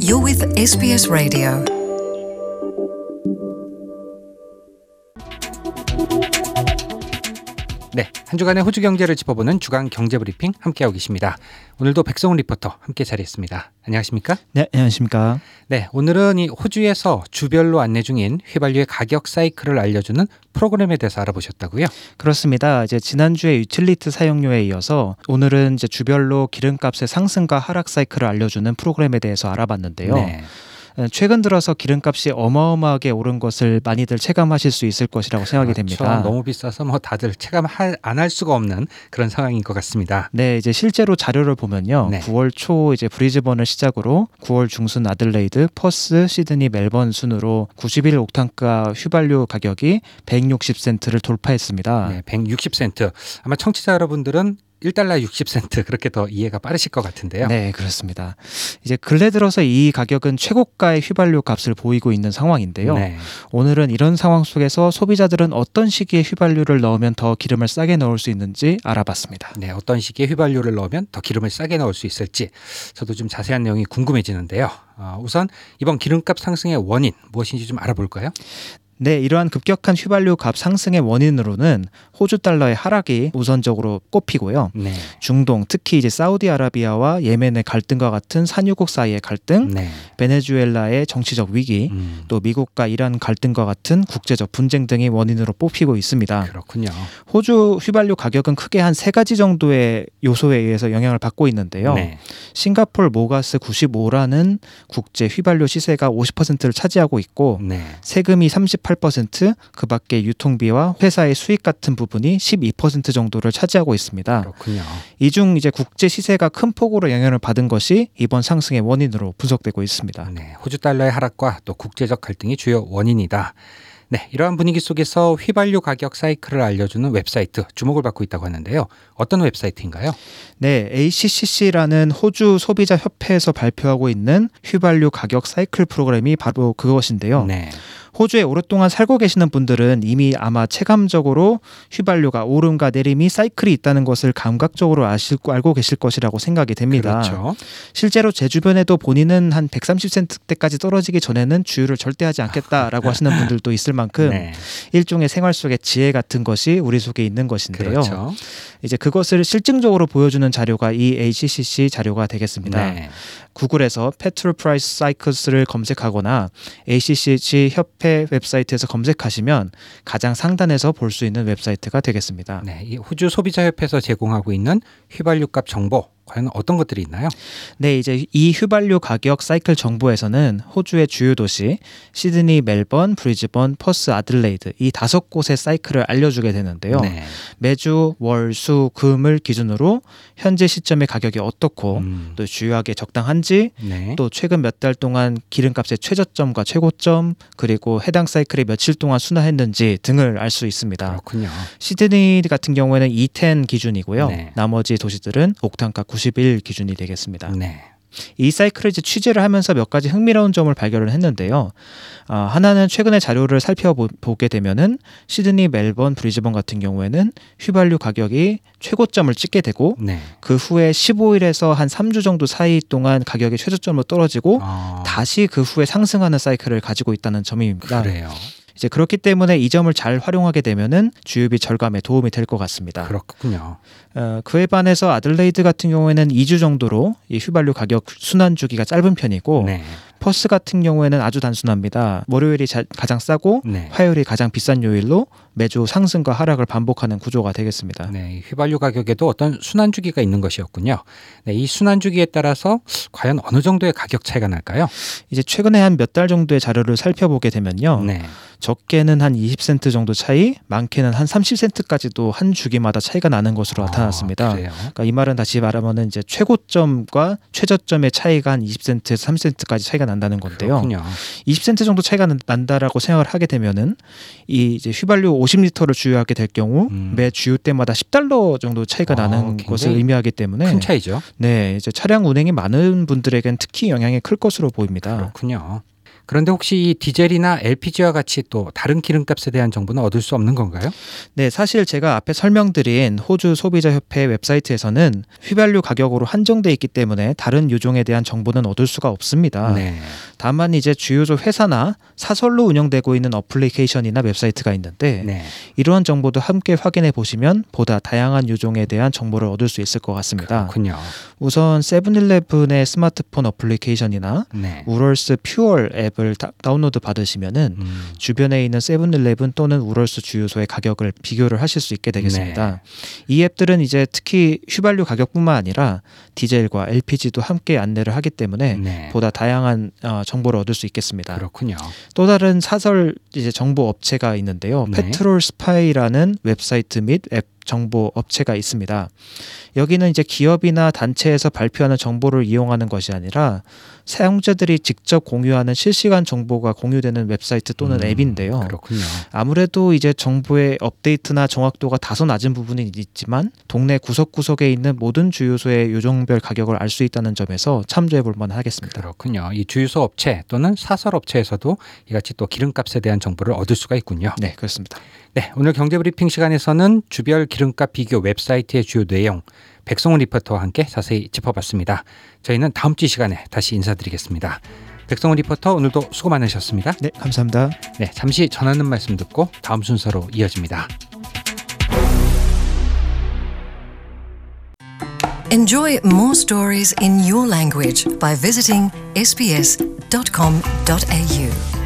You're with SBS Radio. 네, 한 주간의 호주 경제를 짚어보는 주간 경제 브리핑 함께하고 계십니다. 오늘도 백성훈 리포터 함께 자리했습니다. 안녕하십니까? 네, 안녕하십니까? 네, 오늘은 이 호주에서 주별로 안내 중인 휘발유의 가격 사이클을 알려주는 프로그램에 대해서 알아보셨다고요? 그렇습니다. 이제 지난주에 유틸리티 사용료에 이어서 오늘은 이제 주별로 기름값의 상승과 하락 사이클을 알려주는 프로그램에 대해서 알아봤는데요. 네. 최근 들어서 기름값이 어마어마하게 오른 것을 많이들 체감하실 수 있을 것이라고 생각이 됩니다. 너무 비싸서 뭐 다들 체감 안 할 수가 없는 그런 상황인 것 같습니다. 네, 이제 실제로 자료를 보면요. 네. 9월 초 이제 브리즈번을 시작으로 9월 중순 아들레이드, 퍼스, 시드니, 멜번 순으로 91 옥탄가 휘발유 가격이 160센트를 돌파했습니다. 네, 160센트. 아마 청취자 여러분들은 $1 60센트 그렇게 더 이해가 빠르실 것 같은데요. 네, 그렇습니다. 이제 근래 들어서 이 가격은 최고가의 휘발유 값을 보이고 있는 상황인데요. 네. 오늘은 이런 상황 속에서 소비자들은 어떤 시기에 휘발유를 넣으면 더 기름을 싸게 넣을 수 있는지 알아봤습니다. 네, 어떤 시기에 휘발유를 넣으면 더 기름을 싸게 넣을 수 있을지 저도 좀 자세한 내용이 궁금해지는데요. 우선 이번 기름값 상승의 원인 무엇인지 좀 알아볼까요? 네, 이러한 급격한 휘발유 값 상승의 원인으로는 호주 달러의 하락이 우선적으로 꼽히고요. 네. 중동, 특히 이제 사우디아라비아와 예멘의 갈등과 같은 산유국 사이의 갈등, 네. 베네수엘라의 정치적 위기, 또 미국과 이란 갈등과 같은 국제적 분쟁 등이 원인으로 뽑히고 있습니다. 그렇군요. 호주 휘발유 가격은 크게 한 3가지 정도의 요소에 의해서 영향을 받고 있는데요. 네. 싱가포르 모가스 95라는 국제 휘발유 시세가 50%를 차지하고 있고 네. 세금이 38%, 그 밖에 유통비와 회사의 수익 같은 부분이 12% 정도를 차지하고 있습니다. 그렇군요. 이 중 이제 국제 시세가 큰 폭으로 영향을 받은 것이 이번 상승의 원인으로 분석되고 있습니다. 네, 호주 달러의 하락과 또 국제적 갈등이 주요 원인이다. 네, 이러한 분위기 속에서 휘발유 가격 사이클을 알려주는 웹사이트 주목을 받고 있다고 하는데요. 어떤 웹사이트인가요? 네, ACCC라는 호주 소비자 협회에서 발표하고 있는 휘발유 가격 사이클 프로그램이 바로 그것인데요. 네. 호주에 오랫동안 살고 계시는 분들은 이미 아마 체감적으로 휘발유가 오름과 내림이 사이클이 있다는 것을 감각적으로 알고 계실 것이라고 생각이 됩니다. 그렇죠. 실제로 제 주변에도 본인은 한 130센트대까지 떨어지기 전에는 주유를 절대 하지 않겠다라고 하시는 분들도 있을 만큼 네. 일종의 생활 속의 지혜 같은 것이 우리 속에 있는 것인데요. 그렇죠. 이제 그것을 실증적으로 보여주는 자료가 이 ACCC 자료가 되겠습니다. 네. 구글에서 페트롤 프라이스 사이클스를 검색하거나 ACCC 협회 웹사이트에서 검색하시면 가장 상단에서 볼 수 있는 웹사이트가 되겠습니다. 네, 이 호주 소비자협회에서 제공하고 있는 휘발유값 정보 과연 어떤 것들이 있나요? 네, 이제 이 휘발유 가격 사이클 정보에서는 호주의 주요 도시 시드니, 멜번, 브리즈번, 퍼스, 아들레이드 이 5곳의 사이클을 알려주게 되는데요. 네. 매주 월, 수, 금을 기준으로 현재 시점의 가격이 어떻고 또 주요하게 적당한지 네. 또 최근 몇 달 동안 기름값의 최저점과 최고점 그리고 해당 사이클이 며칠 동안 순화했는지 등을 알 수 있습니다. 그렇군요. 시드니 같은 경우에는 E10 기준이고요. 네. 나머지 도시들은 옥탄가 91 기준이 되겠습니다. 네. 이 사이클을 이제 취재를 하면서 몇 가지 흥미로운 점을 발견을 했는데요. 하나는 최근의 자료를 살펴보게 되면은 시드니, 멜번, 브리즈번 같은 경우에는 휘발유 가격이 최고점을 찍게 되고 네. 그 후에 15일에서 한 3주 정도 사이 동안 가격이 최저점으로 떨어지고 다시 그 후에 상승하는 사이클을 가지고 있다는 점입니다. 그래요. 이제 그렇기 때문에 이 점을 잘 활용하게 되면은 주유비 절감에 도움이 될 것 같습니다. 그렇군요. 그에 반해서 아들레이드 같은 경우에는 2주 정도로 이 휘발유 가격 순환 주기가 짧은 편이고 네. 퍼스 같은 경우에는 아주 단순합니다. 월요일이 가장 싸고 네. 화요일이 가장 비싼 요일로 매주 상승과 하락을 반복하는 구조가 되겠습니다. 네, 휘발유 가격에도 어떤 순환 주기가 있는 것이었군요. 네, 이 순환 주기에 따라서 과연 어느 정도의 가격 차이가 날까요? 이제 최근에 한 몇 달 정도의 자료를 살펴보게 되면요. 네. 적게는 한 20센트 정도 차이, 많게는 한 30센트까지도 한 주기마다 차이가 나는 것으로 나타났습니다. 그러니까 이 말은 다시 말하면은 이제 최고점과 최저점의 차이가 한 20센트에서 3센트까지 차이가 난다는 건데요. 그렇군요. 20센트 정도 차이가 난다라고 생각을 하게 되면은 이 이제 휘발유 50리터를 주유하게 될 경우 매 주유 때마다 $10 정도 차이가 나는 것을 의미하기 때문에 큰 차이죠. 네, 이제 차량 운행이 많은 분들에겐 특히 영향이 클 것으로 보입니다. 그렇군요. 그런데 혹시 이 디젤이나 LPG와 같이 또 다른 기름값에 대한 정보는 얻을 수 없는 건가요? 네, 사실 제가 앞에 설명드린 호주 소비자협회 웹사이트에서는 휘발유 가격으로 한정돼 있기 때문에 다른 유종에 대한 정보는 얻을 수가 없습니다. 네. 다만 이제 주유소 회사나 사설로 운영되고 있는 어플리케이션이나 웹사이트가 있는데 네. 이러한 정보도 함께 확인해 보시면 보다 다양한 유종에 대한 정보를 얻을 수 있을 것 같습니다. 그렇군요. 우선 세븐일레븐의 스마트폰 어플리케이션이나 네. 우럴스 퓨얼 앱을 다운로드 받으시면은 주변에 있는 세븐일레븐 또는 우럴스 주유소의 가격을 비교를 하실 수 있게 되겠습니다. 이 앱들은 이제 특히 휘발유 가격뿐만 아니라 디젤과 LPG도 함께 안내를 하기 때문에 보다 다양한 정보를 얻을 수 있겠습니다. 그렇군요. 또 다른 사설 이제 정보 업체가 있는데요. 페트롤 스파이라는 웹사이트 및 앱 정보 업체가 있습니다. 여기는 이제 기업이나 단체에서 발표하는 정보를 이용하는 것이 아니라 사용자들이 직접 공유하는 실시간 정보가 공유되는 웹사이트 또는 앱인데요. 그렇군요. 아무래도 이제 정보의 업데이트나 정확도가 다소 낮은 부분이 있지만 동네 구석구석에 있는 모든 주유소의 유종별 가격을 알 수 있다는 점에서 참조해 볼 만하겠습니다. 그렇군요. 이 주유소 업체 또는 사설 업체에서도 이같이 또 기름값에 대한 정보를 얻을 수가 있군요. 네, 그렇습니다. 네, 오늘 경제브리핑 시간에서는 주별 기름값 비교 웹사이트의 주요 내용 백성훈 리포터와 함께 자세히 짚어봤습니다. 저희는 다음 주 시간에 다시 인사드리겠습니다. 백성훈 리포터 오늘도 수고 많으셨습니다. 네, 감사합니다. 네, 잠시 전하는 말씀 듣고 다음 순서로 이어집니다. Enjoy more stories in your language by visiting sbs.com.au.